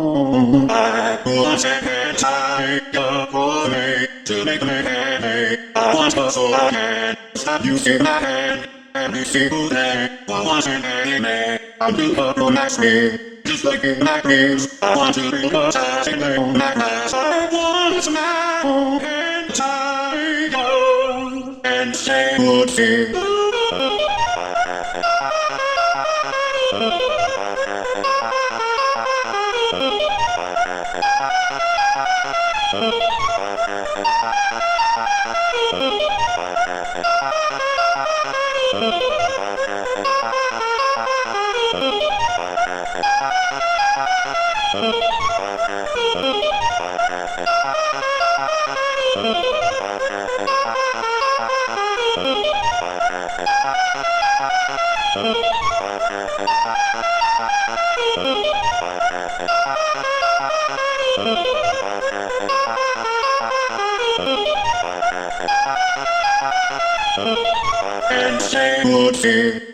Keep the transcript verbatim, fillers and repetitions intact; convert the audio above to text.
I want and tight up for me to make me happy. I want her so I can stop you in my hand. Every single day, I want and me. I do her romance me, just like in my dreams. I want to bring her tight in my own glass. I want my own and tight up and say good things. And say good things.